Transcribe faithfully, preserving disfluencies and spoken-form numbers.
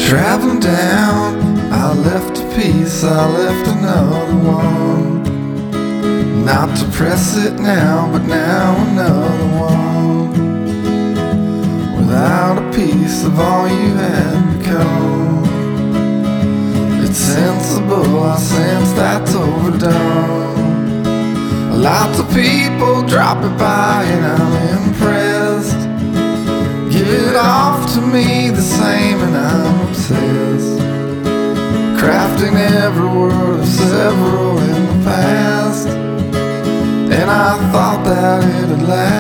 Traveling down, I left a piece, I left another one. Not to press it now, but now another one. Without a piece of all you had become, it's sensible, I sense that's overdone. Lots of people drop it by and I'm impressed. Give it off to me the same and I'm obsessed. Crafting every word of several in the past, and I thought that it'd last.